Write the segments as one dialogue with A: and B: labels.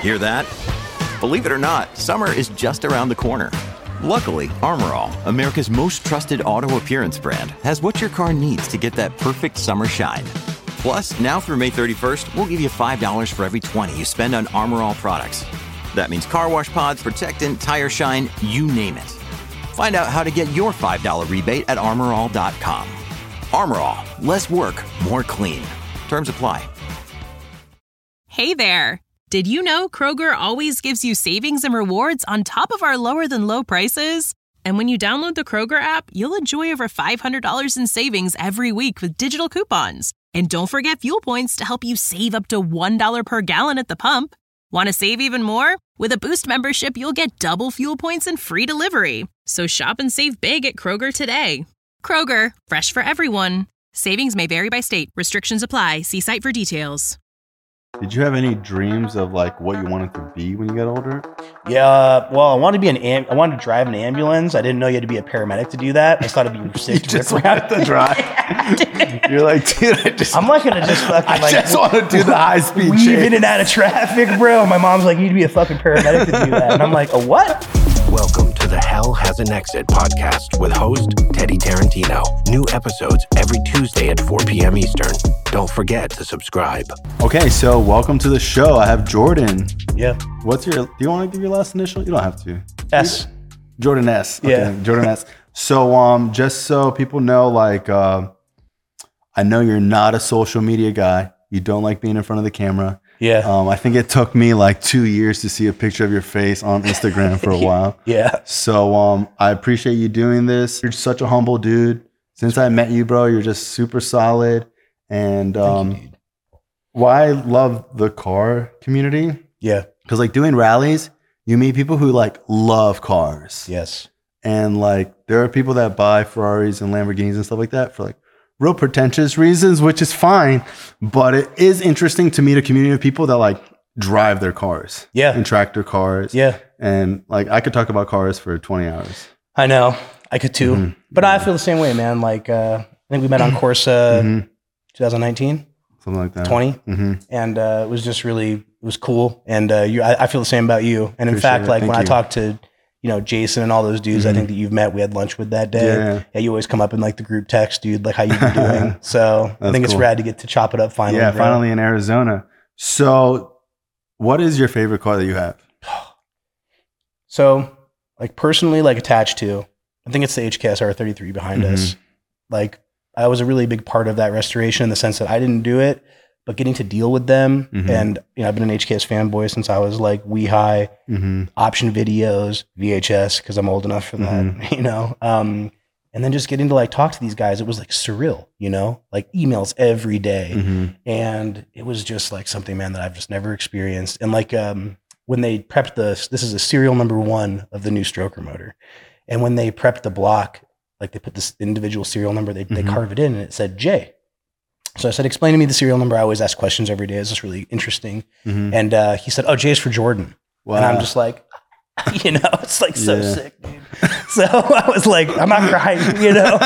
A: Hear that? Believe it or not, summer is just around the corner. Luckily, Armor All, America's most trusted auto appearance brand, has what your car needs to get that perfect summer shine. Plus, now through May 31st, we'll give you $5 for every $20 you spend on Armor All products. That means car wash pods, protectant, tire shine, you name it. Find out how to get your $5 rebate at armorall.com. Armor All, less work, more clean. Terms apply.
B: Hey there. Did you know Kroger always gives you savings and rewards on top of our lower than low prices? And when you download the Kroger app, you'll enjoy over $500 in savings every week with digital coupons. And don't forget fuel points to help you save up to $1 per gallon at the pump. Want to save even more? With a Boost membership, you'll get double fuel points and free delivery. So shop and save big at Kroger today. Kroger, fresh for everyone. Savings may vary by state. Restrictions apply. See site for details.
C: Did you have any dreams of like what you wanted to be when you got older?
D: Yeah, well, I wanted to be I wanted to drive an ambulance. I didn't know you had to be a paramedic to do that. I just thought it'd be sick to
C: just
D: rip around
C: wanted to drive. You're like, dude,
D: I'm not gonna just fucking
C: I just want to do the high speed
D: weave in and out of traffic, bro. My mom's like, you need to be a fucking paramedic to do that, and I'm like, a what?
E: Welcome to the Hell Has an Exit podcast with host Teddy Tarantino. New episodes every Tuesday at 4 p.m. Eastern. Don't forget to subscribe.
C: Okay, so welcome to the show. I have Jordan.
D: Yeah.
C: Do you want to give your last initial? You don't have to.
D: S.
C: Jordan S. Okay,
D: Yeah.
C: Jordan S. So just so people know, like I know you're not a social media guy. You don't like being in front of the camera.
D: Yeah.
C: I think it took me like 2 years to see a picture of your face on Instagram for a while.
D: Yeah.
C: So I appreciate you doing this. You're such a humble dude. Since I met you, bro, you're just super solid. And
D: Thank you, dude.
C: why I love the car community.
D: Yeah.
C: Because like doing rallies, you meet people who like love cars.
D: Yes.
C: And like there are people that buy Ferraris and Lamborghinis and stuff like that for like real pretentious reasons, which is fine. But it is interesting to meet a community of people that like drive their cars.
D: Yeah.
C: And tractor cars.
D: Yeah.
C: And like I could talk about cars for 20 hours.
D: I know. I could too.
C: Mm-hmm.
D: But I feel the same way, man. Like, I think we met on Corsa 2019,
C: Something like that.
D: 20.
C: Mm-hmm.
D: And it was just really, it was cool. And I feel the same about you. And in
C: Appreciate
D: fact,
C: it.
D: like
C: Thank
D: when I
C: you.
D: talked to, you know, Jason and all those dudes, I think that you've met, we had lunch with that day.
C: Yeah.
D: You always come up in like the group text, dude, like how you been doing. So I think it's
C: cool.
D: rad to get to chop it up finally.
C: Yeah,
D: bro.
C: finally in Arizona. So what is your favorite car that you have?
D: So like personally, like attached to, I think it's the HKS R33 behind us. Like I was a really big part of that restoration in the sense that I didn't do it, but getting to deal with them. And, you know, I've been an HKS fanboy since I was like wee high, option videos, VHS, cause I'm old enough for that, you know? And then just getting to like talk to these guys, it was like surreal, you know, like emails every day. And it was just like something, man, that I've just never experienced. And like, when they prepped this is a serial number 1 of the new stroker motor. And when they prepped the block, like they put this individual serial number, they carve it in and it said J. So I said, explain to me the serial number. I always ask questions every day. It's just really interesting. And he said, oh, J is for Jordan.
C: Wow.
D: And I'm just like, you know, it's like so sick, dude. So I was like, I'm not crying, you know,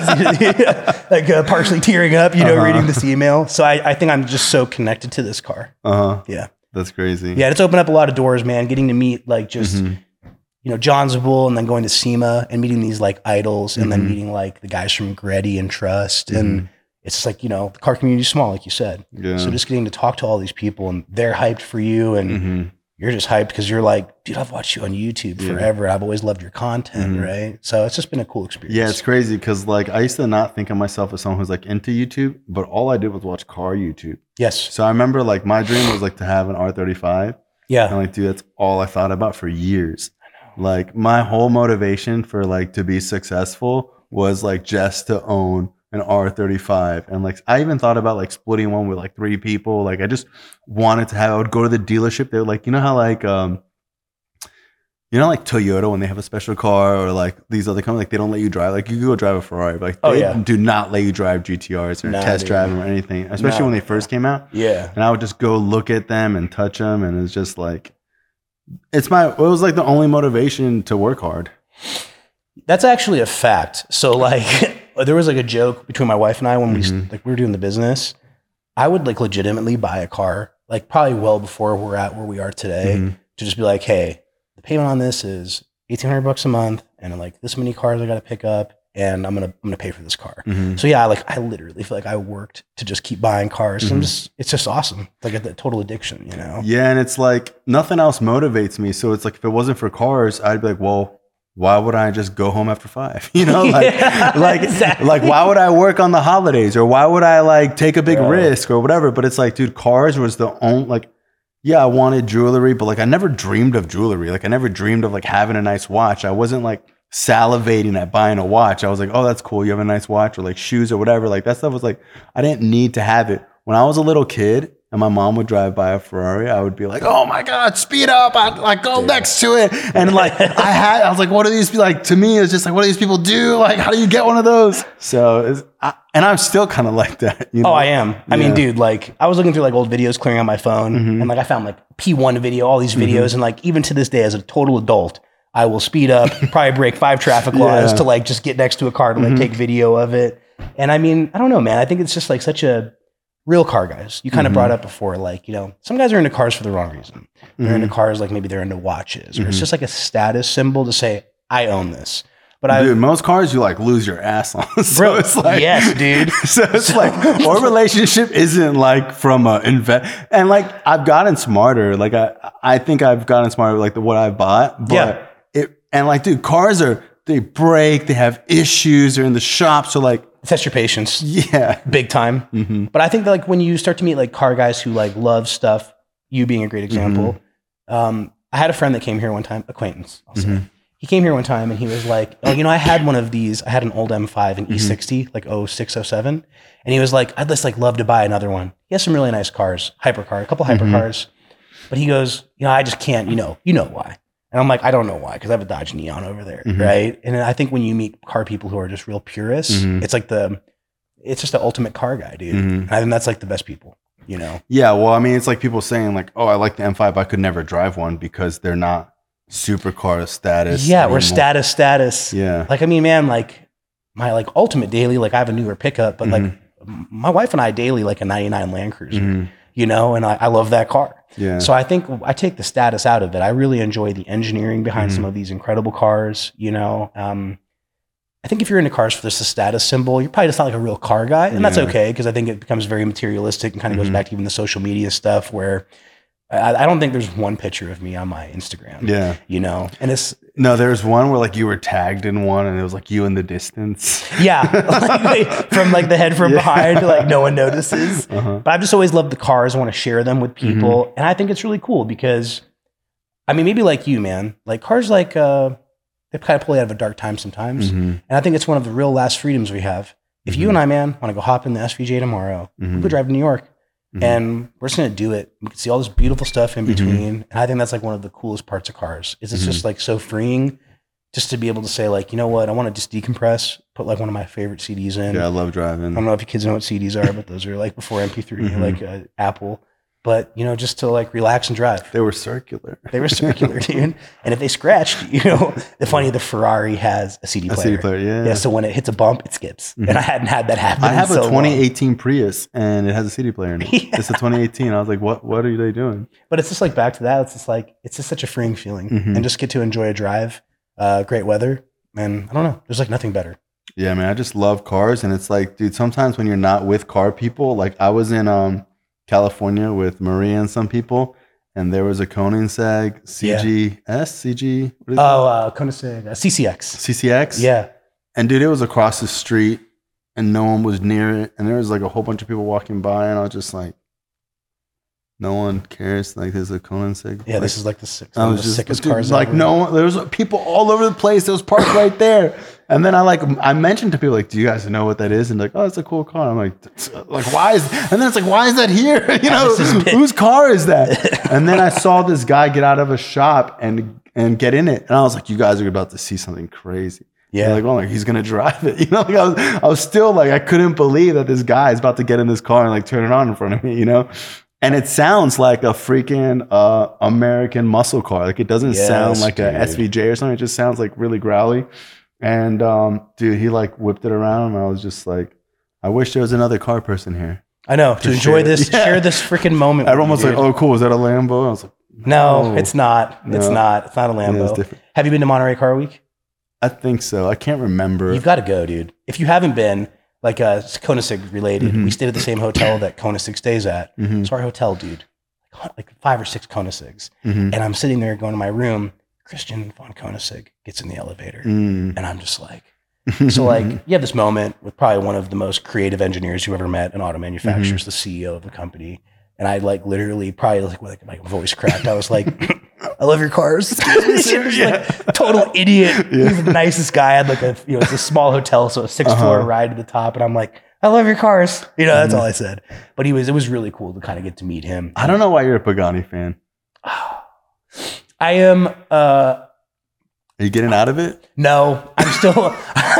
D: like partially tearing up, you know, reading this email. So I think I'm just so connected to this car. Yeah.
C: That's crazy.
D: Yeah. It's opened up a lot of doors, man. Getting to meet like just, you know, John Zabul and then going to SEMA and meeting these like idols and then meeting like the guys from Greddy and Trust. And it's just like, you know, the car community is small, like you said.
C: Yeah.
D: So just getting to talk to all these people and they're hyped for you and you're just hyped because you're like, dude, I've watched you on YouTube forever. I've always loved your content, right? So it's just been a cool experience.
C: Yeah, it's crazy because like I used to not think of myself as someone who's like into YouTube, but all I did was watch car YouTube.
D: Yes.
C: So I remember like my dream was like to have an R35.
D: Yeah.
C: And like, dude, that's all I thought about for years. Like my whole motivation for like to be successful was like just to own an R35. And like I even thought about like splitting one with like 3 people. Like I just wanted to have, I would go to the dealership. They're like, you know how like you know, like Toyota when they have a special car or like these other companies, like they don't let you drive. Like you can go drive a Ferrari, but like they do not let you drive GTRs or test drive them or anything, especially when they first came out.
D: Yeah.
C: And I would just go look at them and touch them, and it's just like it was like the only motivation to work hard.
D: That's actually a fact. So like there was like a joke between my wife and I when we were doing the business. I would like legitimately buy a car like probably well before we're at where we are today, to just be like, hey, the payment on this is $1,800 a month, and like this many cars I got to pick up, and I'm gonna pay for this car. So yeah, like I literally feel like I worked to just keep buying cars. It's just awesome, like a total addiction, you know?
C: Yeah, and it's like nothing else motivates me. So it's like if it wasn't for cars, I'd be like, well, why would I just go home after 5? You know, like
D: exactly.
C: like why would I work on the holidays, or why would I like take a big risk or whatever? But it's like, dude, cars was the only, like, yeah, I wanted jewelry, but like I never dreamed of jewelry. Like I never dreamed of like having a nice watch. I wasn't like salivating at buying a watch. I was like, oh, that's cool, you have a nice watch, or like shoes or whatever. Like that stuff was like, I didn't need to have it. When I was a little kid and my mom would drive by a Ferrari, I would be like, oh my God, speed up. I'd like go next to it. And like, I was like, what do these, like, to me, it's just like, what do these people do? Like, how do you get one of those? So, and I'm still kind of like that. You know?
D: Oh, I am. I mean, dude, like I was looking through like old videos, clearing out my phone, and like I found like P1 video, all these videos. And like, even to this day, as a total adult, I will speed up, probably break 5 traffic laws to like just get next to a car to like take video of it. And I mean, I don't know, man. I think it's just like such a real car guys. You kind of brought up before, like, you know, some guys are into cars for the wrong reason. They're into cars, like maybe they're into watches, or it's just like a status symbol to say, I own this. But
C: dude, most cars you like lose your ass on. So
D: bro,
C: it's like,
D: yes, dude.
C: So it's like our relationship isn't like from a and like I've gotten smarter. Like I think I've gotten smarter with like what I bought. But and like, dude, cars they break, they have issues, they're in the shop. So like,
D: test your patience.
C: Yeah.
D: Big time. But I think that like when you start to meet like car guys who like love stuff, you being a great example. I had a friend that came here one time, acquaintance, I'll say. He came here one time and he was like, oh, you know, I had one of these. I had an old M5, an E60, like 06, 07. And he was like, I'd just like love to buy another one. He has some really nice cars, hypercar, a couple hypercars. But he goes, you know, I just can't, you know why. And I'm like, I don't know why, because I have a Dodge Neon over there, right? And I think when you meet car people who are just real purists, it's like it's just the ultimate car guy, dude. And I think that's like the best people, you know? Yeah,
C: well, I mean, it's like people saying like, oh, I like the M5, I could never drive one because they're not supercar status.
D: Yeah, anymore. Or status.
C: Yeah.
D: Like, I mean, man, like my like ultimate daily, like I have a newer pickup, but like my wife and I daily like a 99 Land Cruiser, you know, and I love that car.
C: Yeah.
D: So I think I take the status out of it. I really enjoy the engineering behind some of these incredible cars, you know. I think if you're into cars for just a status symbol, you're probably just not like a real car guy. And that's okay, because I think it becomes very materialistic and kind of goes back to even the social media stuff where I don't think there's one picture of me on my Instagram.
C: Yeah.
D: You know, and
C: no, there's one where like you were tagged in one and it was like you in the distance.
D: Yeah. Like, from like the head from behind, like no one notices. But I've just always loved the cars. I want to share them with people. And I think it's really cool because, I mean, maybe like you, man, like cars like, they kind of pull you out of a dark time sometimes. And I think it's one of the real last freedoms we have. If you and I, man, want to go hop in the SVJ tomorrow, we'll go drive to New York. And we're just going to do it. We can see all this beautiful stuff in between. And I think that's like one of the coolest parts of cars is it's just like so freeing just to be able to say like, you know what, I want to just decompress, put like one of my favorite CDs in.
C: Yeah, I love driving.
D: I don't know if you kids know what CDs are, but those are like before MP3, like Apple. But, you know, just to like relax and drive.
C: They were circular.
D: Dude. And if they scratched, you know, the Ferrari has a CD player.
C: A CD player, yeah.
D: Yeah, so when it hits a bump, it skips. And I hadn't had that happen.
C: I have a 2018 Prius and it has a CD player in it.
D: Yeah.
C: It's a 2018. I was like, what are they doing?
D: But it's just like back to that. It's just like, it's just such a freeing feeling. And just get to enjoy a drive, great weather. And I don't know, there's like nothing better.
C: Yeah, man, I just love cars. And it's like, dude, sometimes when you're not with car people, like I was in California with Maria and some people, and there was a Koenigsegg CG.
D: Koenigsegg
C: CCX.
D: Yeah.
C: And dude, it was across the street, and no one was near it, and there was like a whole bunch of people walking by, and I was just like, no one cares. Like there's a Koenigsegg.
D: Yeah, this is like the sickest
C: dude,
D: cars.
C: Like ever. No one. There was people all over the place. It was parked right there. And then I mentioned to people like, do you guys know what that is? And like, oh, it's a cool car. I'm like why is? And then it's like, why is that here? You know, whose car is that? And then I saw this guy get out of a shop and get in it, and I was like, you guys are about to see something crazy. Yeah, like, oh, like he's gonna drive it. You know, like I was still like, I couldn't believe that this guy is about to get in this car and like turn it on in front of me. You know. And it sounds like a freaking American muscle car. Like it doesn't sound like a SVJ or something. It just sounds like really growly. And dude, he like whipped it around, and I was just like, I wish there was another car person here.
D: I know, to enjoy this, share this freaking moment.
C: Everyone was like, "Oh, cool. Is that a Lambo?" I was like,
D: "No, it's not. It's not. It's not a Lambo."
C: Yeah,
D: have you been to Monterey Car Week?
C: I think so. I can't remember.
D: You've got to go, dude. If you haven't been, like Koenigsegg related, we stayed at the same hotel that Koenigsegg stays at. It's our hotel, dude. Like 5 or 6 Koenigsegg's. And I'm sitting there going to my room. Christian von Koenigsegg gets in the elevator. And I'm just like, so like you have this moment with probably one of the most creative engineers you ever met in auto manufacturers, the CEO of the company. And I like literally probably like my voice cracked. I was like, I love your cars. Like total idiot. He's the nicest guy. I had like it's a small hotel, so a 6th floor ride to the top. And I'm like, I love your cars. That's all I said. But it was really cool to kind of get to meet him.
C: I don't know why you're a Pagani fan.
D: I am.
C: Are you getting out of it?
D: No, I'm still.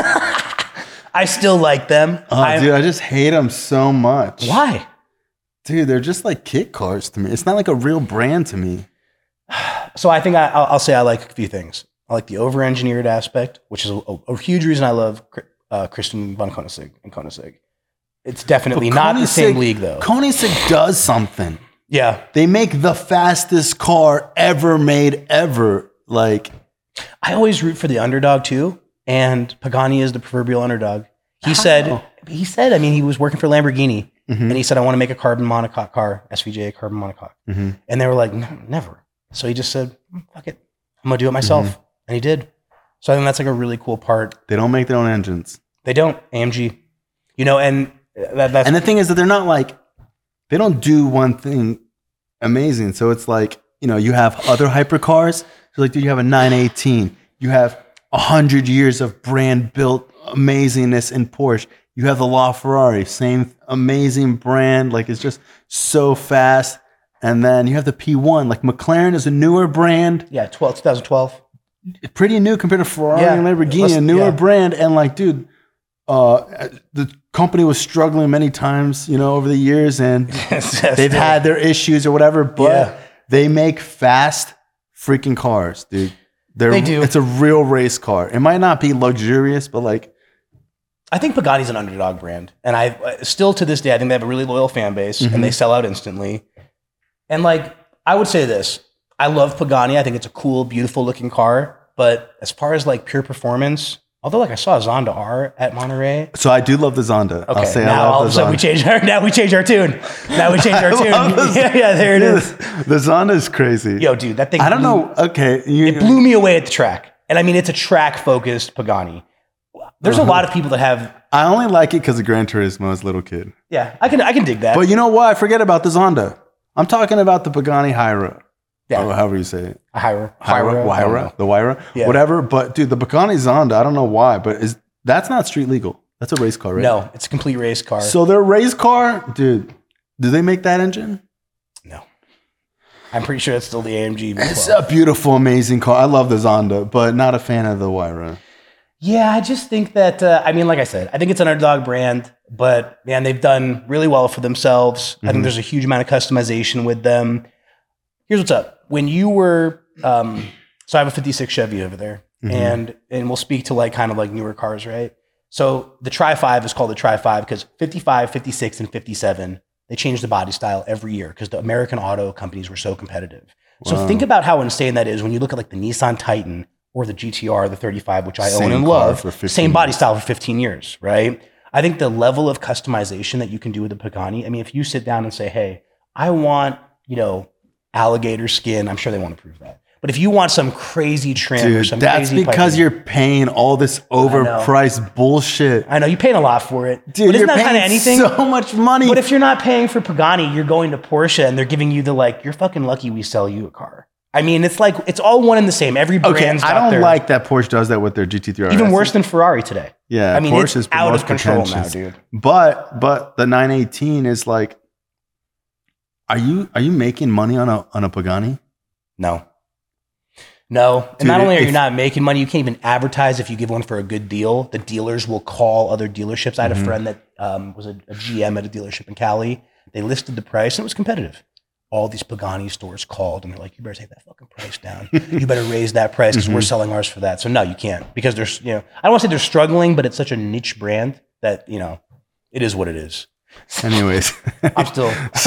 D: I still like them.
C: Dude, I just hate them so much.
D: Why?
C: Dude, they're just like kit cars to me. It's not like a real brand to me.
D: So I think I'll say I like a few things. I like the over-engineered aspect, which is a huge reason I love Christian von Koenigsegg and Koenigsegg. It's definitely not the same league, though.
C: Koenigsegg does something.
D: Yeah.
C: They make the fastest car ever made ever. Like,
D: I always root for the underdog, too. And Pagani is the proverbial underdog. He said, I mean, he was working for Lamborghini. And he said, I want to make a carbon monocoque car, SVJ carbon monocoque. And they were like, no, never. So he just said, fuck it. I'm going to do it myself. And he did. So I think that's like a really cool part.
C: They don't make their own engines.
D: They don't. AMG. And that's...
C: And the thing is that they're not like, they don't do one thing amazing. So it's like, you have other hypercars. So like, dude, you have a 918. You have 100 years of brand built amazingness in Porsche. You have the LaFerrari, same amazing brand. Like, it's just so fast. And then you have the P1. Like, McLaren is a newer brand.
D: Yeah, 2012.
C: Pretty new compared to Ferrari and Lamborghini, a newer brand. And like, dude, the company was struggling many times, over the years. And they've had their issues or whatever. But they make fast freaking cars, dude. They do. It's a real race car. It might not be luxurious, but like,
D: I think Pagani's an underdog brand. And I still to this day, I think they have a really loyal fan base and they sell out instantly. And like, I would say this, I love Pagani. I think it's a cool, beautiful looking car. But as far as like pure performance, although like I saw a Zonda R at Monterey.
C: So I do love the Zonda.
D: Okay,
C: I'll say
D: now all of a sudden we change our tune. Now we change our tune. Yeah, there it is.
C: The Zonda is crazy.
D: Yo, dude, that thing.
C: I don't know. Okay.
D: It blew me away at the track. And I mean, it's a track focused Pagani. There's a lot of people that have.
C: I only like it because of Gran Turismo as a little kid.
D: Yeah, I can dig that.
C: But you know what? I forget about the Zonda. I'm talking about the Pagani Huayra.
D: Yeah.
C: Or however you say it.
D: Huayra.
C: The Huayra.
D: Yeah.
C: Whatever. But dude, the Pagani Zonda, I don't know why, but that's not street legal. That's a race car, right?
D: No, it's a complete race car.
C: So their race car, dude, do they make that engine?
D: No. I'm pretty sure it's still the AMG V12.
C: It's a beautiful, amazing car. I love the Zonda, but not a fan of the Huayra.
D: Yeah, I just think that, like I said, I think it's an underdog brand, but man, they've done really well for themselves. I think there's a huge amount of customization with them. Here's what's up. When you were, so I have a 56 Chevy over there, and we'll speak to like kind of like newer cars, right? So the Tri-5 is called the Tri-5 because 55, 56, and 57, they changed the body style every year because the American auto companies were so competitive. Wow. So think about how insane that is when you look at like the Nissan Titan or the GTR, the 35, which I own and love, same body style for 15 years, right? I think the level of customization that you can do with the Pagani, I mean, if you sit down and say, hey, I want, alligator skin, I'm sure they won't approve that. But if you want some crazy trim or some
C: that's
D: crazy
C: because
D: piping,
C: you're paying all this overpriced bullshit.
D: I know, you're paying a lot for it.
C: Dude,
D: but isn't
C: you're
D: that kind of
C: paying
D: anything?
C: so much money.
D: But if you're not paying for Pagani, you're going to Porsche and they're giving you the you're fucking lucky we sell you a car. I mean, it's like, it's all one and the same. Every brand's got
C: I don't like that Porsche does that with their GT3 RS.
D: Even worse than Ferrari today.
C: Yeah,
D: I mean,
C: Porsche is
D: it's out of control now, dude.
C: But the 918 is like, are you making money on a Pagani?
D: No. And dude, not only are you not making money, you can't even advertise if you give one for a good deal. The dealers will call other dealerships. I had a friend that was a GM at a dealership in Cali. They listed the price and it was competitive. All these Pagani stores called and they're like, you better take that fucking price down. You better raise that price because we're selling ours for that. So no, you can't because there's, I don't want to say they're struggling, but it's such a niche brand that, it is what it is.
C: Anyways.
D: I'm still.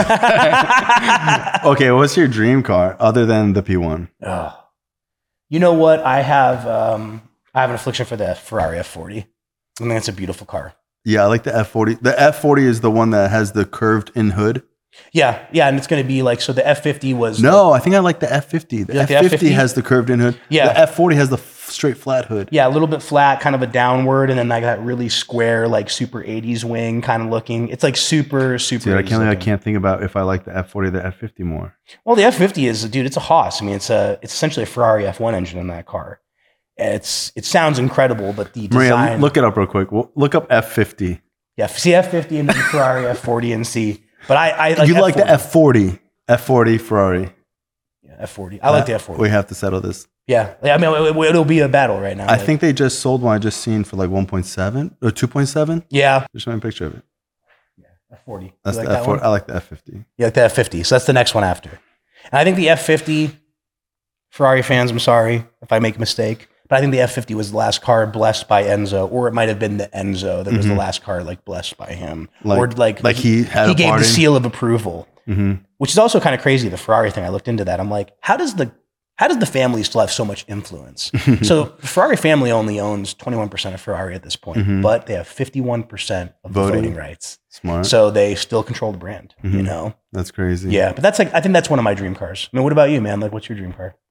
C: Okay, what's your dream car other than the P1?
D: You know what? I have an affliction for the Ferrari F40. I think that's a beautiful car.
C: Yeah, I like the F40. The F40 is the one that has the curved in hood.
D: Yeah, and it's going to be like, so the F50 was...
C: No, I think I like the F50. The F50 has the curved in hood.
D: Yeah.
C: The F40 has the straight flat hood.
D: Yeah, a little bit flat, kind of a downward, and then like that really square, like super 80s wing kind of looking. It's like super, super
C: Dude,
D: 80s
C: I can't think about if I like the F40 or the F50 more.
D: Well, the F50 is, dude, it's a Haas. I mean, it's essentially a Ferrari F1 engine in that car. It sounds incredible, but the design...
C: Maria, look it up real quick. Look up F50.
D: Yeah, see F50 and then Ferrari F40 and see. But I like
C: you
D: F40.
C: like the F40. F40 Ferrari.
D: Yeah, F40. I like the F40.
C: We have to settle this.
D: Yeah. I mean, it'll be a battle right now.
C: I think they just sold one I just seen for like 1.7 or 2.7.
D: Yeah.
C: Just showing a picture of it.
D: Yeah, F40.
C: That's
D: like
C: the F40. I like the F50.
D: You like the F50. So that's the next one after. And I think the F50, Ferrari fans, I'm sorry if I make a mistake, but I think the F50 was the last car blessed by Enzo, or it might have been the Enzo that was the last car like blessed by him, or like
C: he
D: gave the seal of approval, which is also kind of crazy. The Ferrari thing, I looked into that. I'm like, how does the family still have so much influence? So the Ferrari family only owns 21% of Ferrari at this point, but they have 51% of the voting rights.
C: Smart.
D: So they still control the brand. You know,
C: that's crazy.
D: Yeah, but that's like, I think that's one of my dream cars. I mean, what about you, man? Like, what's your dream car?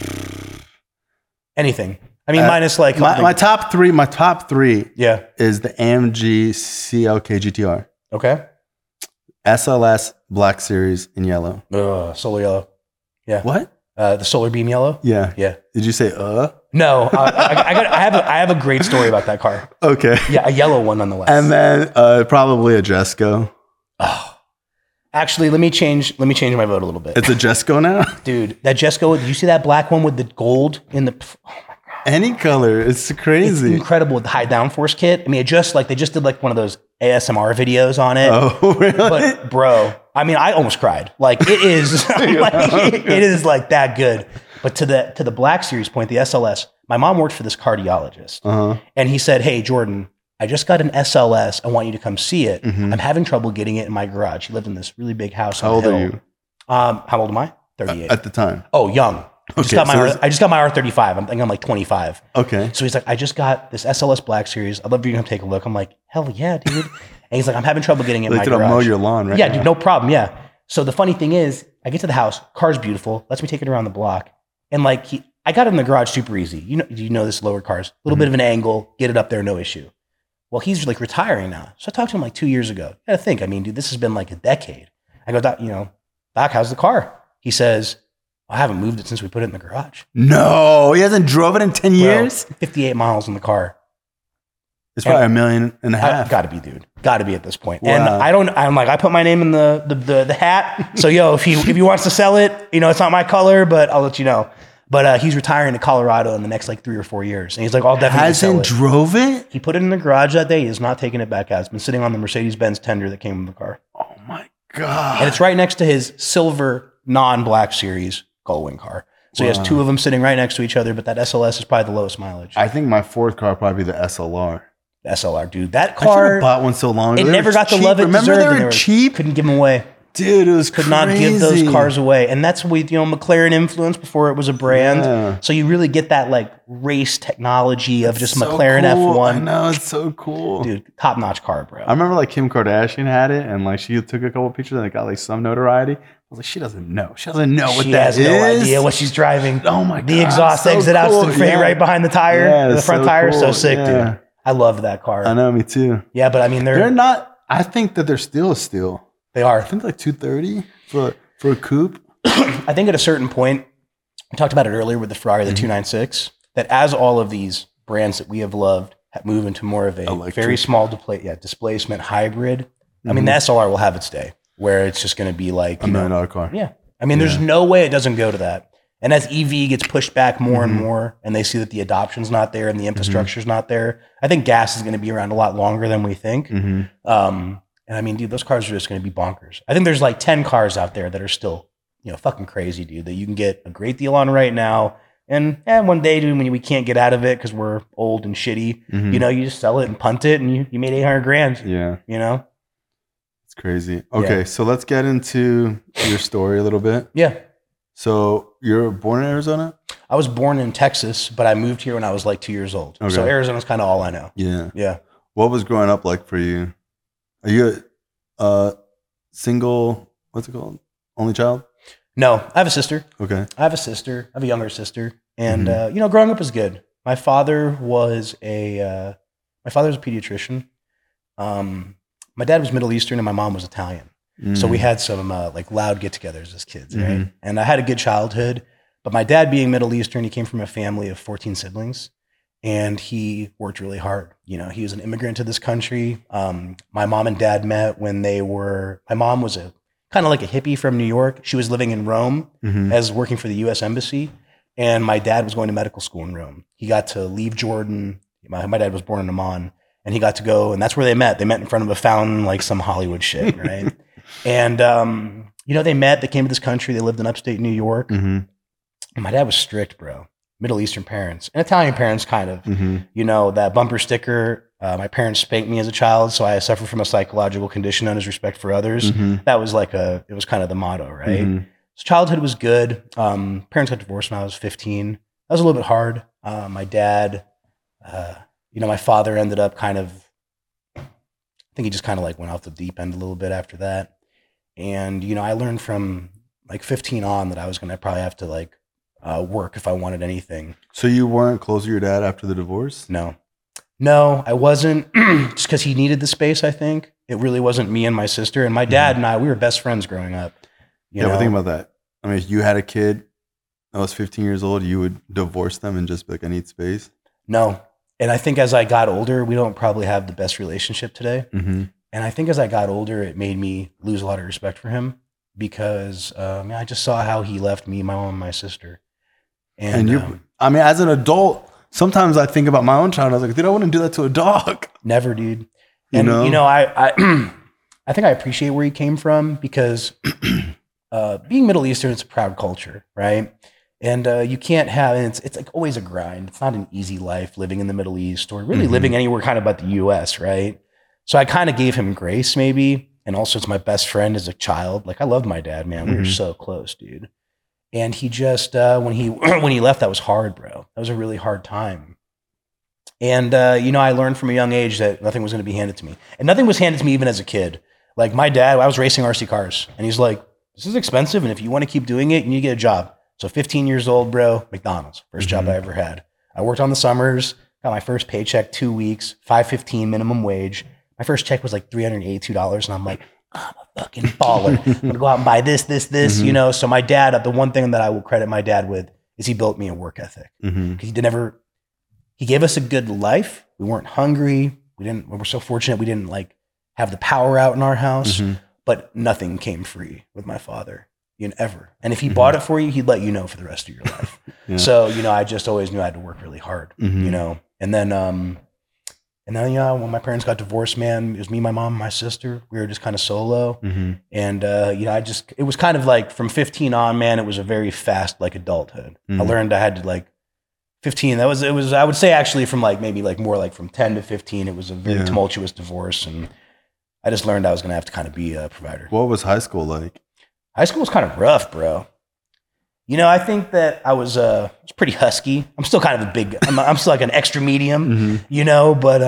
D: Anything. I mean, minus like
C: my top three. My top three.
D: Yeah.
C: Is the AMG CLK GTR.
D: Okay.
C: SLS Black Series in yellow.
D: Solar yellow. Yeah.
C: What?
D: The solar beam yellow.
C: Yeah.
D: Yeah.
C: Did you say
D: No. I have a great story about that car.
C: Okay.
D: Yeah, a yellow one nonetheless.
C: And then probably a Jesco.
D: Oh. Actually, let me change my vote a little bit.
C: It's a Jesco now?
D: Dude, that Jesco, did you see that black one with the gold in the... Oh my God.
C: Any color. It's crazy.
D: It's incredible with the high downforce kit. I mean, they just did like one of those ASMR videos on it.
C: Oh, really?
D: But bro, I mean, I almost cried. Like it is, it is like that good. But to the Black Series point, the SLS, my mom worked for this cardiologist. And he said, hey, Jordan, I just got an SLS. I want you to come see it. I'm having trouble getting it in my garage. He lived in this really big house.
C: How old are you?
D: How old am I? 38.
C: At the time.
D: Oh, young. I just got my R35. I'm like 25.
C: Okay.
D: So he's like, I just got this SLS Black Series. I'd love for you to come take a look. I'm like, hell yeah, dude. And he's like, I'm having trouble getting it in my garage.
C: Mow your lawn, right?
D: Yeah, dude, no problem. Yeah. So the funny thing is, I get to the house, car's beautiful, lets me take it around the block. And like, I got it in the garage super easy. You know this lower cars, a little bit of an angle, get it up there, no issue. Well, he's like retiring now. So I talked to him like 2 years ago. You gotta think, I mean, dude, this has been like a decade. I go, Doc, how's the car? He says, I haven't moved it since we put it in the garage.
C: No, he hasn't drove it in 10 years?
D: 58 miles in the car.
C: It's probably $1.5 million.
D: Gotta be, dude. Gotta be at this point. Wow. And I put my name in the hat. So if he wants to sell it, it's not my color, but I'll let you know. But he's retiring to Colorado in the next like 3 or 4 years. And he's like, I'll definitely sell it.
C: Hasn't drove it?
D: He put it in the garage that day. He has not taken it back out. It's been sitting on the Mercedes-Benz tender that came with the car.
C: Oh my God.
D: And it's right next to his silver non-Black Series Gullwing car. So he has two of them sitting right next to each other, but that SLS is probably the lowest mileage.
C: I think my fourth car would probably be the SLR.
D: The SLR, dude. That
C: I should have
D: car,
C: bought one so long ago.
D: it never got the love it deserved.
C: Remember they were cheap?
D: Couldn't give them away.
C: Dude, it was
D: Could not give those cars away. And that's with, McLaren influence before it was a brand. Yeah. So you really get that like race technology of just McLaren
C: cool.
D: F1.
C: I know, it's so cool.
D: Dude, top-notch car, bro.
C: I remember like Kim Kardashian had it and like she took a couple pictures and it got like some notoriety. I was like, she doesn't know. She doesn't know what that is. She has no
D: idea what she's driving.
C: Oh my God.
D: The exhaust exit out to the front, right behind the tire.
C: Yeah,
D: the front tire. Cool. So sick, dude. I love that car.
C: I know, me too.
D: Yeah, but I mean, they're
C: not, I think that they're still a steal.
D: They are.
C: I think like 230 for a coupe.
D: I think at a certain point, we talked about it earlier with the Ferrari, the 296, that as all of these brands that we have loved move into more of a very small displacement hybrid, I mean, the SLR will have its day where it's just going to be like
C: $1 million car.
D: Yeah. I mean, there's no way it doesn't go to that. And as EV gets pushed back more and more, and they see that the adoption's not there and the infrastructure's not there, I think gas is going to be around a lot longer than we think. And I mean, dude, those cars are just going to be bonkers. I think there's like 10 cars out there that are still, fucking crazy, dude, that you can get a great deal on right now. And one day, dude, when we can't get out of it because we're old and shitty, you just sell it and punt it and you made $800,000.
C: Yeah. It's crazy. Okay, so let's get into your story a little bit.
D: Yeah.
C: So you're born in Arizona?
D: I was born in Texas, but I moved here when I was like 2 years old.
C: Okay.
D: So Arizona's kind of all I know.
C: Yeah.
D: Yeah.
C: What was growing up like for you? Are you a single, what's it called? Only child?
D: No, I have a sister.
C: Okay.
D: I have a younger sister. And, growing up was good. My father was a pediatrician. My dad was Middle Eastern and my mom was Italian. So we had some like loud get-togethers as kids, right? And I had a good childhood. But my dad being Middle Eastern, he came from a family of 14 siblings. And he worked really hard. You know, he was an immigrant to this country. My mom and dad met when my mom was a kind of like a hippie from New York. She was living in Rome as working for the U.S. Embassy. And my dad was going to medical school in Rome. He got to leave Jordan. My dad was born in Amman. And he got to go, and that's where they met. They met in front of a fountain, like some Hollywood shit, right? And, they met. They came to this country. They lived in upstate New York. And my dad was strict, bro. Middle Eastern parents and Italian parents, kind of, that bumper sticker. My parents spanked me as a child, so I suffered from a psychological condition known as respect for others. That was it was kind of the motto, right? So childhood was good. Parents got divorced when I was 15. That was a little bit hard. My dad, my father ended up I think he just kind of like went off the deep end a little bit after that. And, I learned from like 15 on that I was going to probably have to work if I wanted anything.
C: So you weren't close to your dad after the divorce?
D: No, I wasn't. Just because he needed the space, I think. It really wasn't me and my sister. And my dad and I, we were best friends growing up.
C: But think about that. I mean, if you had a kid that was 15 years old, you would divorce them and just be like, I need space?
D: No. And I think as I got older, we don't probably have the best relationship today. And I think as I got older, it made me lose a lot of respect for him because I just saw how he left me, my mom, and my sister. And
C: as an adult, sometimes I think about my own child. I was like, dude, I wouldn't do that to a dog.
D: Never, dude. And I think I appreciate where he came from because being Middle Eastern, it's a proud culture, right? And you can't have, and it's like always a grind. It's not an easy life living in the Middle East or really living anywhere kind of but the U.S., right? So I kind of gave him grace maybe. And also it's my best friend as a child. Like I loved my dad, man. We were so close, dude. And he just, when he left, that was hard, bro. That was a really hard time. And, I learned from a young age that nothing was going to be handed to me. And nothing was handed to me even as a kid. Like my dad, I was racing RC cars. And he's like, this is expensive. And if you want to keep doing it, you need to get a job. So 15 years old, bro, McDonald's. First job I ever had. I worked on the summers, got my first paycheck 2 weeks, $5.15 minimum wage. My first check was like $382. And I'm like, I'm a fucking baller. I'm going to go out and buy this. So my dad, the one thing that I will credit my dad with is he built me a work ethic. Because he gave us a good life. We weren't hungry. We were so fortunate we didn't have the power out in our house, but nothing came free with my father, ever. And if he bought it for you, he'd let you know for the rest of your life. So, I just always knew I had to work really hard, and then, when my parents got divorced, man, it was me, my mom, and my sister. We were just kind of solo. And, it was kind of like from 15 on, man, it was a very fast, adulthood. I learned I had to 15. It was, I would say actually from maybe more from 10 to 15, it was a very tumultuous divorce. And I just learned I was going to have to kind of be a provider.
C: What was high school like?
D: High school was kind of rough, bro. I think that I was pretty husky. I'm still kind of I'm still like an extra medium, but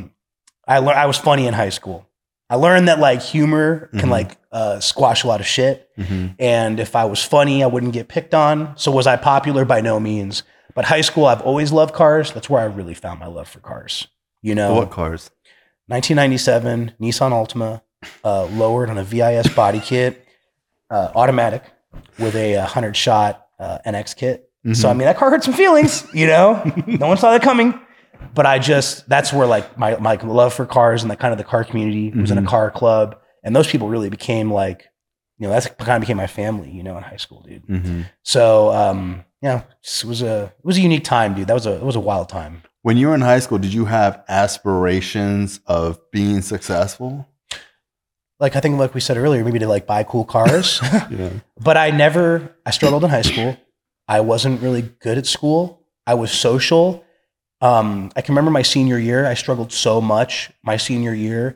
D: I was funny in high school. I learned that humor can squash a lot of shit. And if I was funny, I wouldn't get picked on. So was I popular? By no means. But high school, I've always loved cars. That's where I really found my love for cars.
C: What cars?
D: 1997 Nissan Altima, lowered on a VIS body kit, automatic with a 100-shot NX kit. So, that car hurt some feelings, No one saw that coming. But that's where my love for cars and the kind of the car community was in a car club. And those people really became that's kind of became my family, in high school, dude. So, it was a unique time, dude. It was a wild time.
C: When you were in high school, did you have aspirations of being successful?
D: I think we said earlier, maybe to buy cool cars. But I struggled in high school. I wasn't really good at school. I was social. I can remember my senior year. I struggled so much my senior year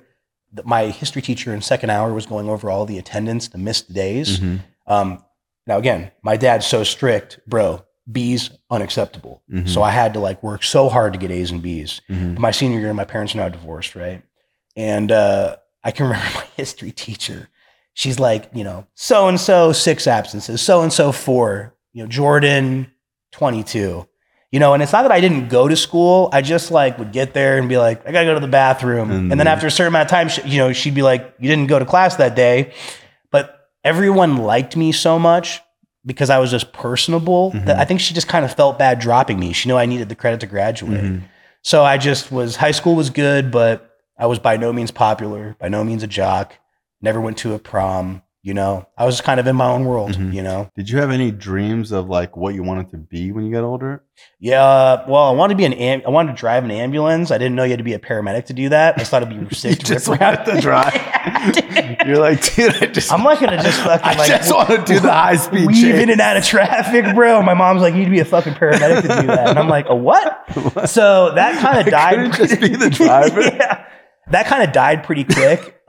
D: my history teacher in second hour was going over all the attendance, the missed days. Now, again, my dad's so strict, bro, B's unacceptable. So I had to like work so hard to get A's and B's. My senior year, my parents are now divorced, right? And I can remember my history teacher. She's like, you know, so-and-so 6 absences, so-and-so 4, you know, Jordan 22. You know, and it's not that I didn't go to school. I just like would get there and be like, I gotta go to the bathroom. And then after a certain amount of time, she'd be like, you didn't go to class that day. But everyone liked me so much because I was just personable that I think she just kind of felt bad dropping me. She knew I needed the credit to graduate. So high school was good, but I was by no means popular, by no means a jock, never went to a prom. You know, I was kind of in my own world, you know.
C: Did you have any dreams of like what you wanted to be when you got older?
D: Yeah, well, I wanted to drive an ambulance. I didn't know you had to be a paramedic to do that. I just thought it'd be sick to rip around
C: to drive. You're like, dude,
D: I'm like gonna just fucking like
C: just want to do the high speed
D: weave in and out of traffic, bro. My mom's like, you need to be a fucking paramedic to do that, and I'm like, a what? So that kind of died.
C: Couldn't just be the driver.
D: Yeah, that kind of died pretty quick.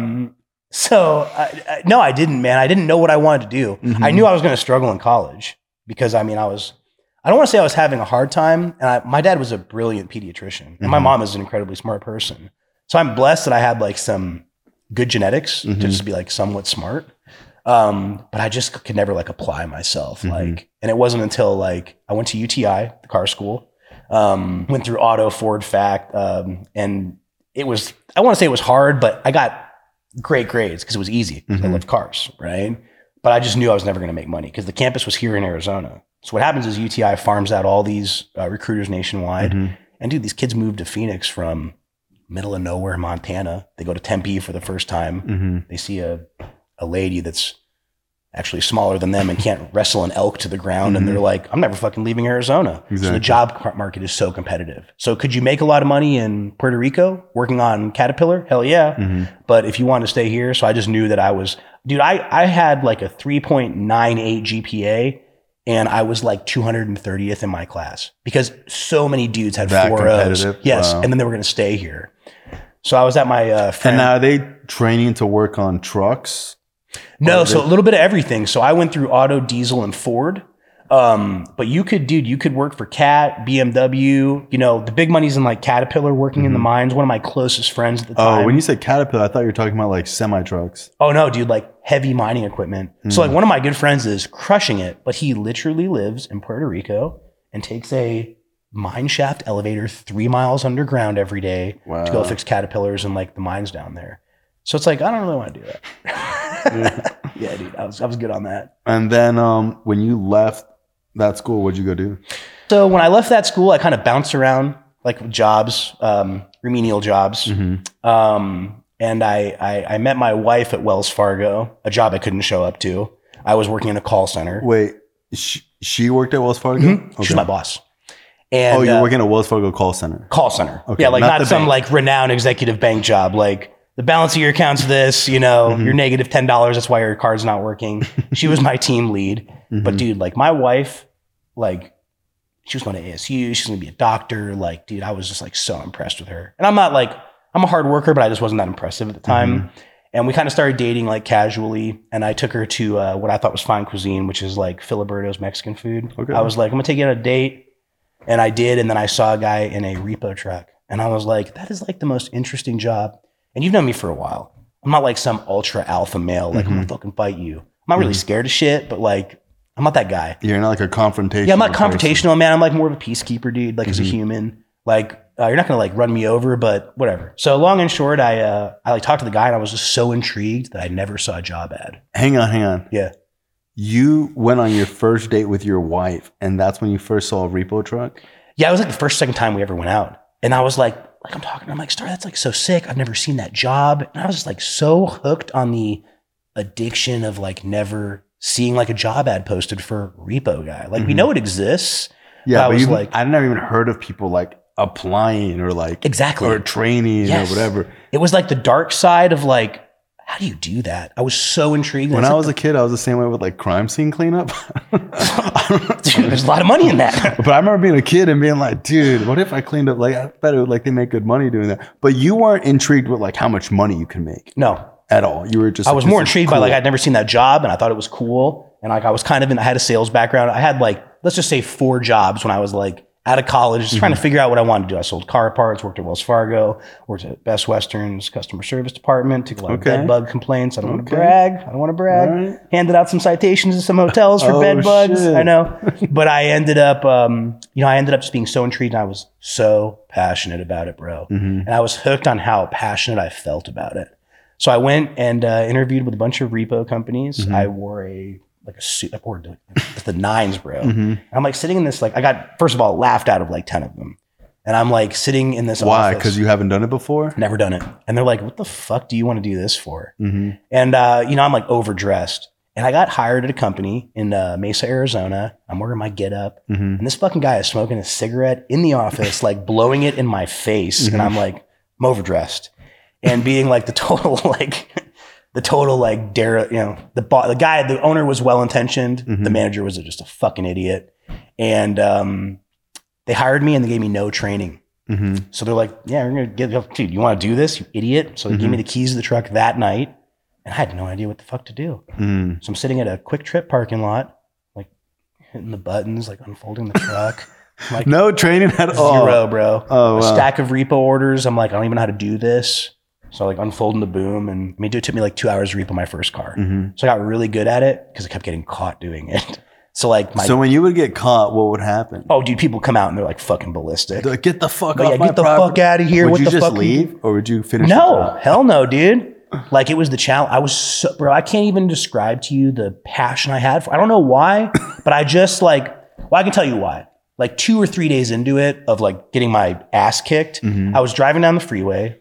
D: So no, I didn't, man. I didn't know what I wanted to do. I knew I was going to struggle in college because I don't want to say I was having a hard time. And my dad was a brilliant pediatrician and my mom is an incredibly smart person. So I'm blessed that I had like some good genetics to just be like somewhat smart. But I just could never like apply myself. Like, and it wasn't until like I went to UTI, the car school, went through auto, Ford, fact. And it was, I want to say it was hard, but I got great grades because it was easy. I loved cars, right? But I just knew I was never going to make money because the campus was here in Arizona. So what happens is UTI farms out all these recruiters nationwide. And dude, these kids moved to Phoenix from middle of nowhere, Montana. They go to Tempe for the first time. They see a lady that's actually smaller than them and can't wrestle an elk to the ground. And they're like, I'm never fucking leaving Arizona. So the job market is so competitive. So could you make a lot of money in Puerto Rico working on Caterpillar? Hell yeah. But if you want to stay here, so I just knew that I had like a 3.98 GPA and I was like 230th in my class because so many dudes had 4.0s. Yes. Wow. And then they were going to stay here. So I was at my friend.
C: And now are they training to work on trucks?
D: No, so a little bit of everything. So I went through auto, diesel, and Ford. But you could work for Cat, BMW, you know, the big money's in like Caterpillar working in the mines. One of my closest friends at the time.
C: Oh, when you said Caterpillar, I thought you were talking about like semi-trucks.
D: Oh no, dude, like heavy mining equipment. So like one of my good friends is crushing it, but he literally lives in Puerto Rico and takes a mine shaft elevator 3 miles underground every day to go fix Caterpillars and like the mines down there. So it's like, I don't really want to do that. Yeah, dude, I was good on that.
C: And then when you left that school, what'd you go do?
D: So when I left that school, I kind of bounced around like jobs, remedial jobs. And I met my wife at Wells Fargo, a job I couldn't show up to. I was working in a call center.
C: Wait, she worked at Wells Fargo?
D: Okay. She's my boss. And,
C: you're working at Wells Fargo call center?
D: Call center.
C: Okay,
D: yeah, like not some
C: bank.
D: like renowned executive bank job. Like the balance of your account's this, you know, you're negative $10. That's why your card's not working. She was my team lead. But dude, like my wife, like she was going to ASU. She's going to be a doctor. Like, dude, I was just like so impressed with her. And I'm a hard worker, but I just wasn't that impressive at the time. And we kind of started dating like casually. And I took her to what I thought was fine cuisine, which is like Filiberto's Mexican food. Okay. I was like, I'm going to take you on a date. And I did. And then I saw a guy in a repo truck. And I was like, that is like the most interesting job. And you've known me for a while. I'm not like some ultra alpha male. Like I'm going to fucking fight you. I'm not really scared of shit, but like, I'm not that guy.
C: You're not like a confrontational.
D: Yeah, I'm not confrontational, man. I'm like more of a peacekeeper, dude. Like as a human, like you're not gonna like run me over, but whatever. So long and short, I like talked to the guy, and I was just so intrigued that I never saw a job ad.
C: Hang on.
D: Yeah.
C: You went on your first date with your wife, and that's when you first saw a repo truck?
D: Yeah, it was like the second time we ever went out, and I was like I'm like, Star, that's like so sick. I've never seen that job, and I was just like so hooked on the addiction of like never seeing like a job ad posted for repo guy. Like we know it exists.
C: Yeah,
D: but I was like,
C: I've never even heard of people like applying or like
D: exactly
C: or training or whatever.
D: It was like the dark side of like how do you do that? I was so intrigued.
C: When I was a kid, I was the same way with like crime scene cleanup.
D: Dude, there's a lot of money in that.
C: But I remember being a kid and being like, dude, what if I cleaned up? Like, I bet it would, like, they make good money doing that. But you weren't intrigued with like how much money you can make.
D: No.
C: At all. You were just.
D: I was
C: like,
D: more
C: this is
D: intrigued
C: cool.
D: by like, I'd never seen that job and I thought it was cool. And like, I was kind of I had a sales background. I had like, let's just say 4 jobs when I was like out of college, just trying to figure out what I wanted to do. I sold car parts, worked at Wells Fargo, worked at Best Western's customer service department, took a lot of bed bug complaints. I don't want to brag. Right. Handed out some citations to some hotels for bed bugs. I know. But I ended up, just being so intrigued and I was so passionate about it, bro. And I was hooked on how passionate I felt about it. So I went and interviewed with a bunch of repo companies. I wore a suit. I wore the 9s, bro. I'm like sitting in this, like I got, first of all, laughed out of like 10 of them. And I'm like sitting in this
C: Why?
D: office.
C: Because you haven't done it before?
D: Never done it. And they're like, what the fuck do you want to do this for? And, I'm like overdressed. And I got hired at a company in Mesa, Arizona. I'm wearing my get up. And this fucking guy is smoking a cigarette in the office, like blowing it in my face. And I'm like, I'm overdressed. And being like the total dare, the owner was well-intentioned. The manager was just a fucking idiot. And they hired me and they gave me no training. So they're like, yeah, we're going to dude, you want to do this, you idiot? So they gave me the keys to the truck that night. And I had no idea what the fuck to do. So I'm sitting at a Quick Trip parking lot, like hitting the buttons, like unfolding the truck. Like,
C: no training at all.
D: Zero, bro.
C: Oh,
D: a
C: wow.
D: stack of repo orders. I'm like, I don't even know how to do this. So like unfolding the boom, and it took me like 2 hours to repo my first car. So I got really good at it because I kept getting caught doing it. So like
C: so when you would get caught, what would happen?
D: Oh, dude, people come out and they're like fucking ballistic.
C: They're like, get the fuck
D: But
C: off
D: yeah,
C: my
D: get the
C: property.
D: fuck out of here.
C: Would
D: What
C: you
D: the
C: just
D: fuck
C: leave, or would you finish?
D: No, hell no, dude. Like it was the challenge. I was so, bro, I can't even describe to you the passion I had for. I don't know why, but I just like. Well, I can tell you why. Like 2 or 3 days into it, of like getting my ass kicked, I was driving down the freeway,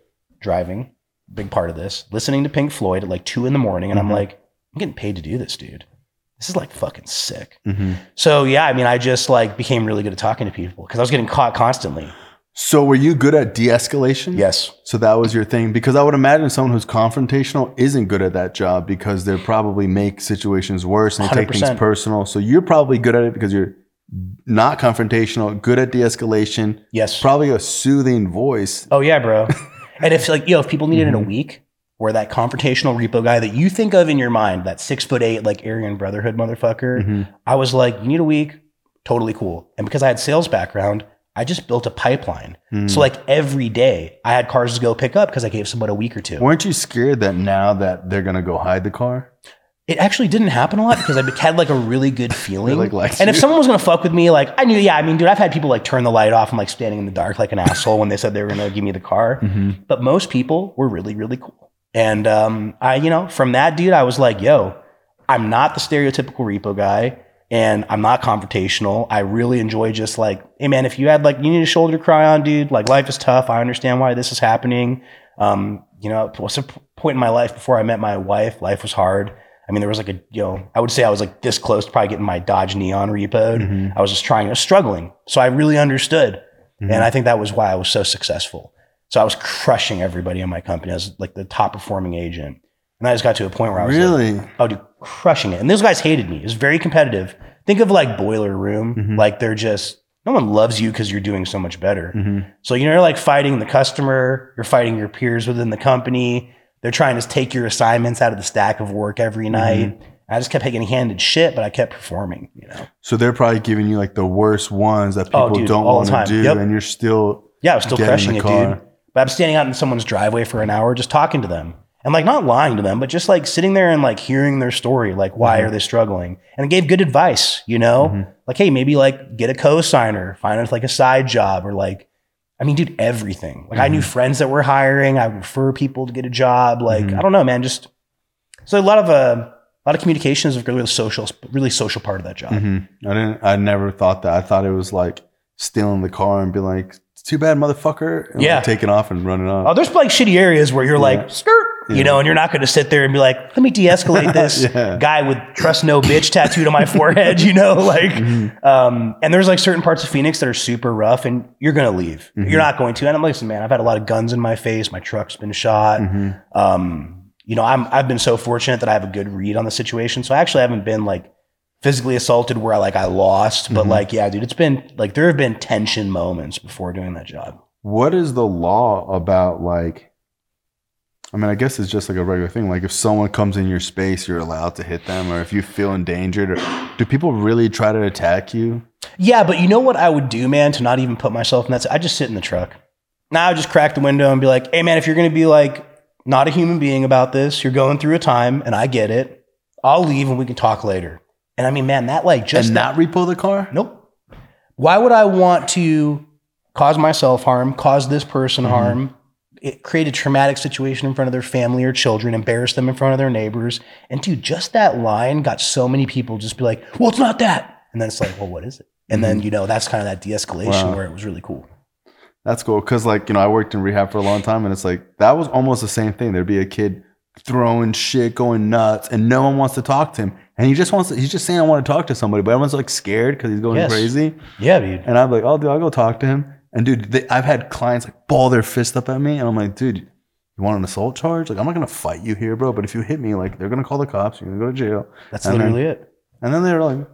D: big part of this, listening to Pink Floyd at like 2 a.m. and I'm like, I'm getting paid to do this, dude. This is like fucking sick. So yeah, I mean, I just like became really good at talking to people because I was getting caught constantly.
C: So were you good at de-escalation?
D: Yes.
C: So that was your thing? Because I would imagine someone who's confrontational isn't good at that job because they probably make situations worse and they take
D: 100%.
C: things personal. So you're probably good at it because you're not confrontational, good at de-escalation.
D: Yes.
C: Probably a soothing voice.
D: Oh yeah, bro. And if like, if people need it in a week, where that confrontational repo guy that you think of in your mind, that 6'8", like Aryan Brotherhood motherfucker, I was like, you need a week, totally cool. And because I had sales background, I just built a pipeline. So like every day I had cars to go pick up because I gave someone a week or two.
C: Weren't you scared that now that they're going to go hide the car?
D: It actually didn't happen a lot because I had like a really good feeling.
C: liked
D: And if
C: you.
D: someone was going to fuck with me, like I knew, dude, I've had people like turn the light off and like standing in the dark like an asshole when they said they were going to give me the car. But most people were really, really cool. And I, from that dude, I was like, yo, I'm not the stereotypical repo guy and I'm not confrontational. I really enjoy just like, hey man, if you had like, you need a shoulder to cry on, dude, like life is tough. I understand why this is happening. What's a point in my life before I met my wife? Life was hard. I mean, there was like I would say I was like this close to probably getting my Dodge Neon repoed. I was just struggling. So I really understood. And I think that was why I was so successful. So I was crushing everybody in my company. I was like the top performing agent. And I just got to a point where I was like, crushing it. And those guys hated me. It was very competitive. Think of like Boiler Room. Like they're just, no one loves you because you're doing so much better. So, you're like fighting the customer. You're fighting your peers within the company. They're trying to take your assignments out of the stack of work every night. I just kept getting handed shit, but I kept performing,
C: So they're probably giving you like the worst ones that people don't
D: all
C: want
D: the
C: to
D: time.
C: do.
D: Yep.
C: And you're still
D: I was still
C: getting
D: crushing
C: the
D: it,
C: car.
D: dude. But I'm standing out in someone's driveway for an hour just talking to them. And like not lying to them, but just like sitting there and like hearing their story. Like, why are they struggling? And it gave good advice, Like, hey, maybe like get a co-signer, find like a side job or like, dude, everything. Like I knew friends that were hiring. I would refer people to get a job. Like, I don't know, man. Just so a lot of communication is a really social part of that job.
C: I never thought that. I thought it was like stealing the car and be like, it's too bad, motherfucker. And like, taking off and running off.
D: Oh, there's like shitty areas where you're like, skirt, and you're not going to sit there and be like, let me de-escalate this guy with trust no bitch tattooed on my forehead, and there's like certain parts of Phoenix that are super rough and you're going to leave. You're not going to. And I'm like, listen, man, I've had a lot of guns in my face. My truck's been shot. you know, I've been so fortunate that I have a good read on the situation. So I actually haven't been like physically assaulted where I lost, but like, yeah, dude, it's been like, there have been tension moments before doing that job.
C: What is the law about like, I mean, I guess it's just like a regular thing. Like if someone comes in your space, you're allowed to hit them, or if you feel endangered, or do people really try to attack you?
D: Yeah, but you know what I would do, man, to not even put myself in that, I just sit in the truck. Now I would just crack the window and be like, hey man, if you're going to be like not a human being about this, you're going through a time and I get it. I'll leave and we can talk later. And I mean, man, that like just...
C: And not repo the car?
D: Nope. Why would I want to cause myself harm, cause this person harm, create a traumatic situation in front of their family or children, embarrass them in front of their neighbors? And dude, just that line got so many people just be like, well, it's not that. And then it's like, well, what is it? And then, you know, that's kind of that de-escalation where it was really cool.
C: That's cool. Cause like, you know, I worked in rehab for a long time and it's like, that was almost the same thing. There'd be a kid throwing shit, going nuts, and no one wants to talk to him. And he's just saying, I want to talk to somebody, but everyone's like scared because he's going crazy.
D: Yeah, dude.
C: And I'm like, oh, dude, I'll go talk to him. And dude, I've had clients like ball their fist up at me. And I'm like, dude, you want an assault charge? Like, I'm not going to fight you here, bro. But if you hit me, like, they're going to call the cops. You're going to go to jail.
D: That's literally it.
C: And then they're like,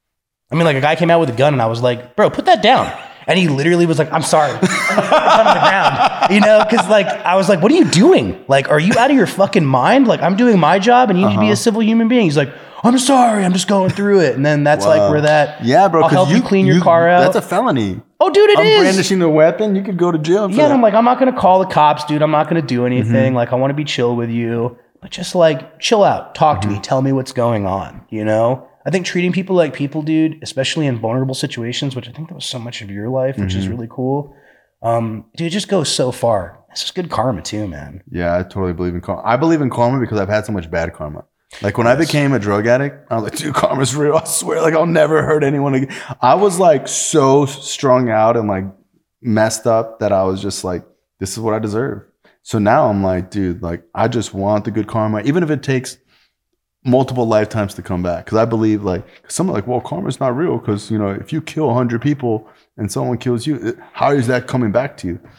D: I mean, like a guy came out with a gun and I was like, bro, put that down. And he literally was like, I'm sorry. On the ground, you know, because like I was like, what are you doing? Like, are you out of your fucking mind? Like, I'm doing my job and you need to be a civil human being. He's like, I'm sorry, I'm just going through it. And then that's like where that,
C: bro,
D: I'll help you clean your car out.
C: That's a felony.
D: Oh, dude, it is.
C: Brandishing a weapon, you could go to jail.
D: Yeah, and I'm like, I'm not going to call the cops, dude. I'm not going to do anything. Like, I want to be chill with you. But just like, chill out. Talk to me. Tell me what's going on, you know? I think treating people like people, dude, especially in vulnerable situations, which I think that was so much of your life, which is really cool. Dude, it just goes so far. It's just good karma too, man.
C: Yeah, I totally believe in karma. I believe in karma because I've had so much bad karma. Like when I became a drug addict, I was like, dude, karma's real. I swear, like I'll never hurt anyone again. I was like so strung out and like messed up that I was just like, this is what I deserve. So now I'm like, dude, like I just want the good karma, even if it takes multiple lifetimes to come back. Because I believe like someone like, well, karma's not real because, you know, if you kill 100 people and someone kills you, how is that coming back to you?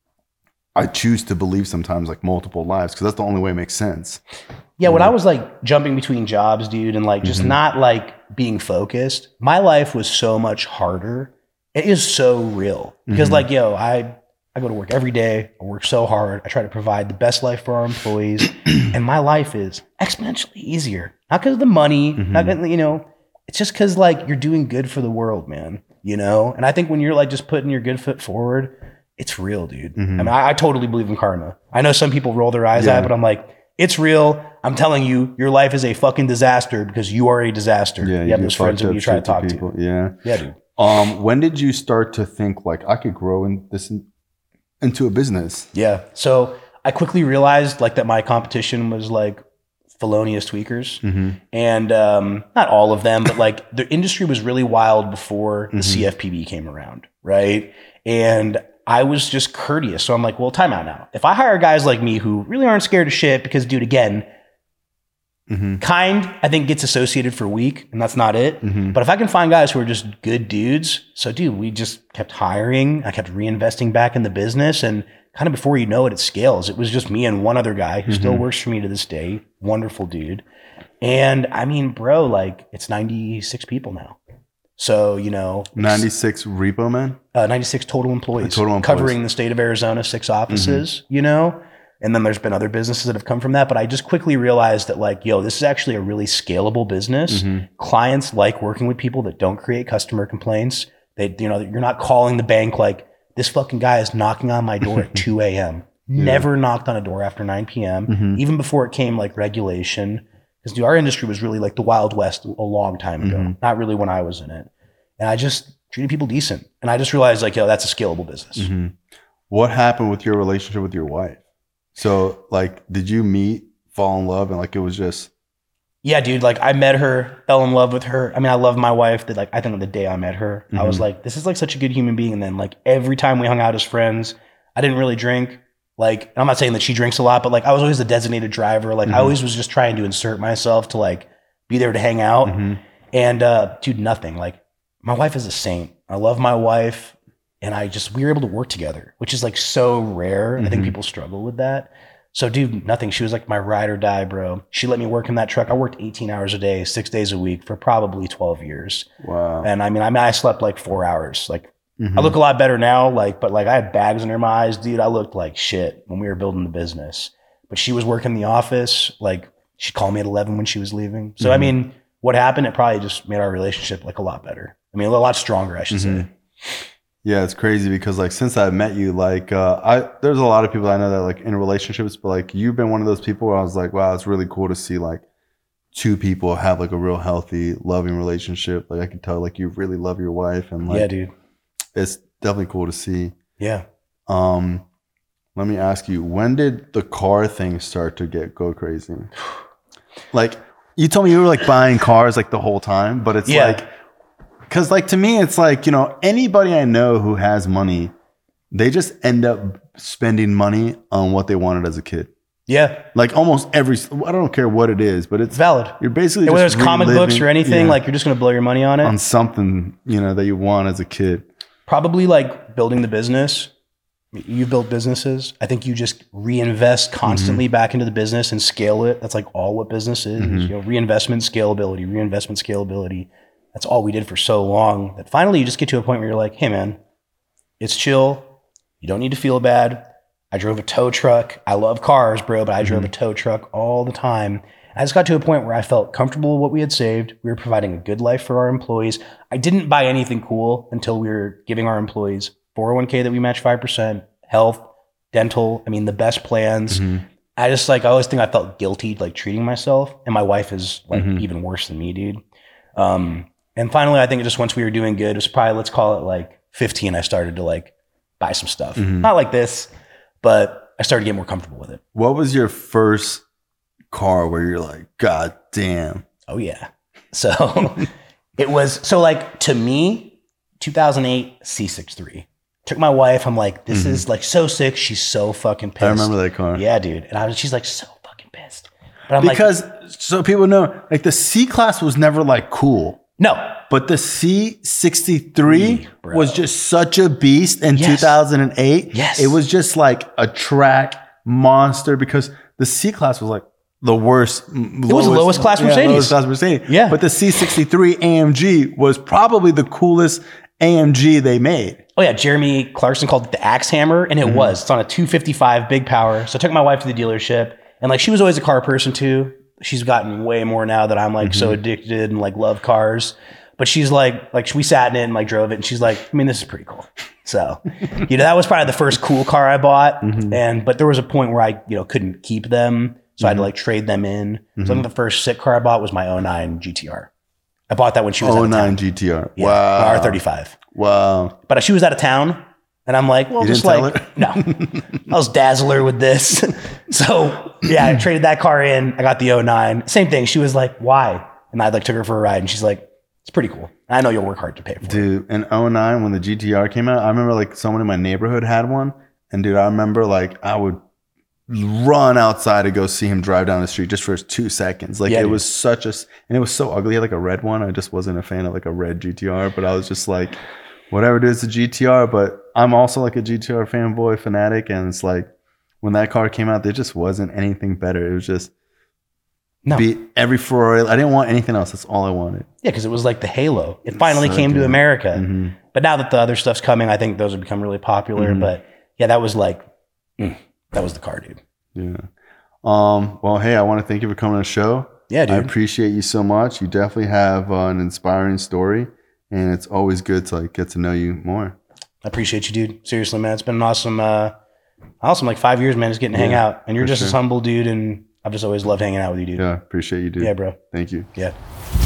C: I choose to believe sometimes like multiple lives because that's the only way it makes sense.
D: Yeah, when I was like jumping between jobs, dude, and like just not like being focused, my life was so much harder. It is so real because like, yo, I go to work every day. I work so hard. I try to provide the best life for our employees. And my life is exponentially easier. Not because of the money, not because, you know, it's just because like you're doing good for the world, man, you know? And I think when you're like just putting your good foot forward, it's real, dude. I mean, I totally believe in karma. I know some people roll their eyes at it, but I'm like, it's real. I'm telling you, your life is a fucking disaster because you are a disaster.
C: Yeah,
D: you have those friends who you try to talk to.
C: Yeah.
D: Yeah, dude.
C: When did you start to think like I could grow into a business?
D: Yeah. So I quickly realized like that my competition was like felonious tweakers and not all of them, but like the industry was really wild before the CFPB came around. Right. And I was just courteous. So I'm like, well, time out now. If I hire guys like me who really aren't scared of shit because dude, again, kind, I think gets associated for weak and that's not it. But if I can find guys who are just good dudes. So dude, we just kept hiring. I kept reinvesting back in the business and kind of before you know it, it scales. It was just me and one other guy who still works for me to this day. Wonderful dude. And I mean, bro, like it's 96 people now. So, you know,
C: 96 repo men,
D: 96 total employees, covering the state of Arizona, 6 offices, you know, and then there's been other businesses that have come from that. But I just quickly realized that like, yo, this is actually a really scalable business. Clients like working with people that don't create customer complaints. They, you know, you're not calling the bank like this fucking guy is knocking on my door at 2 a.m. Never knocked on a door after 9 p.m. Even before it came like regulation. Because our industry was really like the Wild West a long time ago, not really when I was in it. And I just treated people decent. And I just realized like, yo, that's a scalable business.
C: What happened with your relationship with your wife? So like, did you meet, fall in love, and like it was just...
D: Yeah, dude, like I met her, fell in love with her. I mean, I love my wife. That like, I think on the day I met her, I was like, this is like such a good human being. And then like every time we hung out as friends, I didn't really drink. Like, I'm not saying that she drinks a lot, but like I was always the designated driver. Like I always was just trying to insert myself to like be there to hang out. And dude, nothing. Like my wife is a saint. I love my wife. And we were able to work together, which is like so rare. I think people struggle with that. So dude, nothing. She was like my ride or die, bro. She let me work in that truck. I worked 18 hours a day, 6 days a week for probably 12 years.
C: Wow.
D: And I slept like 4 hours. Like I look a lot better now, but I had bags under my eyes, dude. I looked like shit when we were building the business. But she was working the office. Like she'd call me at 11 when she was leaving. So what happened? It probably just made our relationship like a lot better. I mean, a lot stronger, I should say.
C: Yeah, it's crazy because like since I've met you, like there's a lot of people I know that like in relationships, but like you've been one of those people where I was like, wow, it's really cool to see like two people have like a real healthy, loving relationship. Like I can tell like you really love your wife, and like,
D: yeah, dude,
C: it's definitely cool to see.
D: Yeah.
C: Let me ask you, when did the car thing start to go crazy? Like you told me you were like buying cars like the whole time, but it's like, because like to me, it's like, you know, anybody I know who has money, they just end up spending money on what they wanted as a kid.
D: Yeah.
C: Like almost every, I don't care what it is, but it's
D: valid.
C: You're basically
D: whether
C: just
D: it's comic books or anything, like you're just going to blow your money on it.
C: On something, you know, that you want as a kid. Probably
D: like building the business. You build businesses. I think you just reinvest constantly back into the business and scale it. That's like all what business is. You know, reinvestment, scalability. That's all we did for so long that finally you just get to a point where you're like, hey man, it's chill. You don't need to feel bad. I drove a tow truck. I love cars, bro, but I drove a tow truck all the time. I just got to a point where I felt comfortable with what we had saved. We were providing a good life for our employees. I didn't buy anything cool until we were giving our employees 401k that we match 5%, health, dental. I mean, the best plans. I just like, I always think I felt guilty like treating myself. And my wife is like even worse than me, dude. And finally, I think just once we were doing good, it was probably, let's call it like 15, I started to like buy some stuff. Not like this, but I started getting more comfortable with it.
C: What was your first car where you're like, God damn?
D: Oh yeah. So it was, so like to me, 2008 C63. Took my wife. I'm like, this is like so sick. She's so fucking pissed.
C: I remember that car.
D: Yeah, dude. And she's like so fucking pissed. But I'm
C: because so people know, like the C-Class was never like cool.
D: No.
C: But the C63 was just such a beast in 2008.
D: Yes.
C: It was just like a track monster because the C-Class was like the worst. It
D: was the lowest class Mercedes.
C: Lowest class Mercedes.
D: Yeah.
C: But the C63 AMG was probably the coolest AMG they made.
D: Oh yeah, Jeremy Clarkson called it the Axe Hammer, and it was. It's on a 255 big power. So I took my wife to the dealership, and like she was always a car person too. She's gotten way more now that I'm like so addicted and like love cars. But she's like we sat in it and like drove it, and she's like, I mean, this is pretty cool. So, you know, that was probably the first cool car I bought. But there was a point where I, you know, couldn't keep them, so I had to like trade them in. So I think the first sick car I bought was my 09 GTR. I bought that when she was out of town.
C: 09 GTR.
D: Yeah,
C: Wow.
D: R35.
C: Wow.
D: But she was out of town, and I'm like, well,
C: You
D: just
C: didn't
D: like,
C: tell
D: no. I was Dazzler with this. So, yeah, I traded that car in. I got the 09. Same thing. She was like, why? And I like took her for a ride, and she's like, it's pretty cool. I know you'll work hard to pay for it.
C: Dude, in 09, when the GTR came out, I remember like someone in my neighborhood had one. And dude, I remember like I would run outside to go see him drive down the street just for 2 seconds. Like it was such a, and it was so ugly. He had like a red one. I just wasn't a fan of like a red GTR, but I was just like, whatever it is, a GTR. But I'm also like a GTR fanboy fanatic. And it's like, when that car came out, there just wasn't anything better. It was just beat every Ferrari. I didn't want anything else. That's all I wanted.
D: Yeah, because it was like the halo. It finally came to America. But now that the other stuff's coming, I think those have become really popular. But yeah, that was like, that was the car, dude.
C: Yeah. Well, hey, I want to thank you for coming on the show.
D: Yeah, dude.
C: I appreciate you so much. You definitely have an inspiring story, and it's always good to like get to know you more.
D: I appreciate you, dude. Seriously, man. It's been an awesome like 5 years, man, just getting to hang out. And you're just a humble dude, and I've just always loved hanging out with you, dude.
C: Yeah, appreciate you, dude.
D: Yeah, bro.
C: Thank you.
D: Yeah.